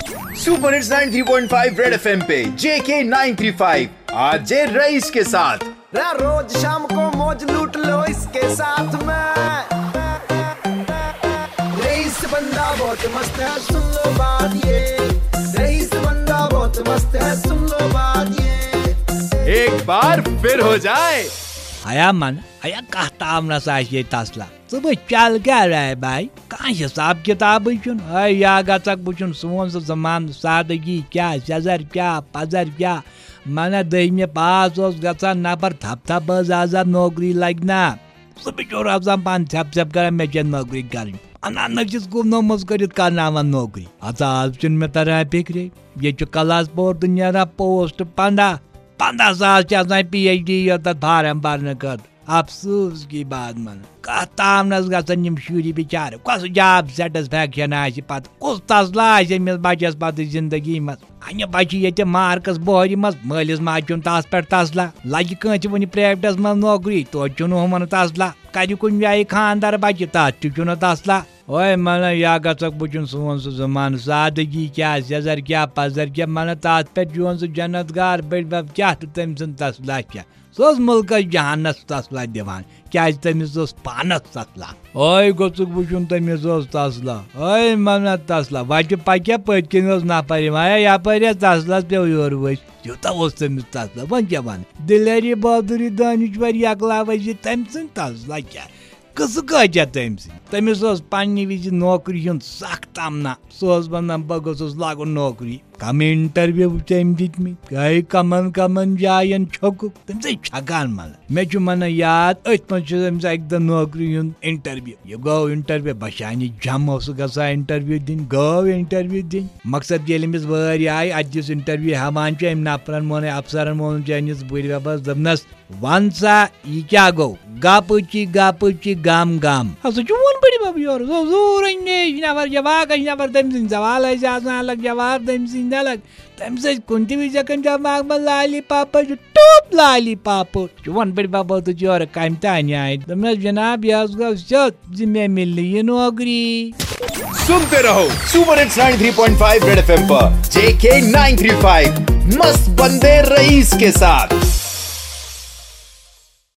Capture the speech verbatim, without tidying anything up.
Super hits ninety three point five Red FM पे JK nine three five आज जे rice के साथ। रोज शाम को मौज लूट लो इसके साथ में। रईस बंदा बहुत मस्त है, सुन लो बात ये। रईस बंदा बहुत मस्त है, सुन लो बात ये। एक बार फिर हो जाए आया मन आया कहता ना साशे तसला सुबह चल क्या रहा है भाई कहाँ हिसाब किताब या गक बुन सोन सो जमान सादगी क्या शजर क्या पजर क्या मन दहमे पास ग नफर थप थप आजा नौकरी लग ना सह बिचोर आसान पान थप थप कर मे नौकरी कर अना नकिस गुमनोमस कर नौकरी अच्छा आज मे तरह फिक्रे ये क्लास पोर तो पोस्ट पंद्रह पंद्रह साल पी एच डी योत फार्म भरने कर अफसोस की बात मन कत तामनस गम शुरी बिचार कस जॉब सेटिस्फैक्शन पे कुछ तसला अमिस बचस पे जिंदगी मज अने बच्चे ये मार्कस बोहर मज मलिस माचुन तस पे तसला लगे कंस वन प्राइवेटस मज नौकरी तो हुमन तसला कर कुन जाए खानदार बच्चे तथ तुन तसला ओए मन या गक बुन सोन सह जमान सादगी क्या सजर क्या पजर क्या मन तथ पे जोन सह जन्नत गार बड़ बब क्या तम सन तसला क्या सह मुल्क जहानस तसला दिवान क्या तमिस पानस तसला ओए गोचुक बुन तमिस तसला ओए मन तसला बच्चे पक्या पत्किन नफर आया यपर तसला पे योर वस यूता तमिस तसला वन क्या वन दिलेरी बहादुरी दानिश्वर यकला वजी तम सन तसला क्या कस क्या तम तमिस पन्ने विज नौकरी हूं सख तमना सह वन बह गोस लागन नौकरी कम इंटरव्यू तम दितमित गई कमन कमन जायन छकुक तम छकान मन मे मन याद अथ मज अक दह नौकरी हूं इंटरव्यू यह गो इंटरव्यू बशानी जम गा इंटरव्यू दिन गो इंटरव्यू दिन मकसद ये अमिस वर आय अत दिस इंटरव्यू हमान अम नफरन मोन अफसरन मोन चैनिस बुर वबस दपनस वन सा यह क्या गो गपची गपची गम गम हसा वन बड़ी बब योर जोर नफर जवाब नफर तम सद सवाल अलग जवाब तम सद अलग तम कुन विज दिमाग में लाली पाप टॉप लाली पाप वन बड़ बब तो योर कम तान आय दपन जनाब यह गो सो मे मिल यह नौकरी। सुनते रहो super hits ninety three point five Red FM पर जेके नाइन थ्री फाइव मस्त बंदे रईस के साथ।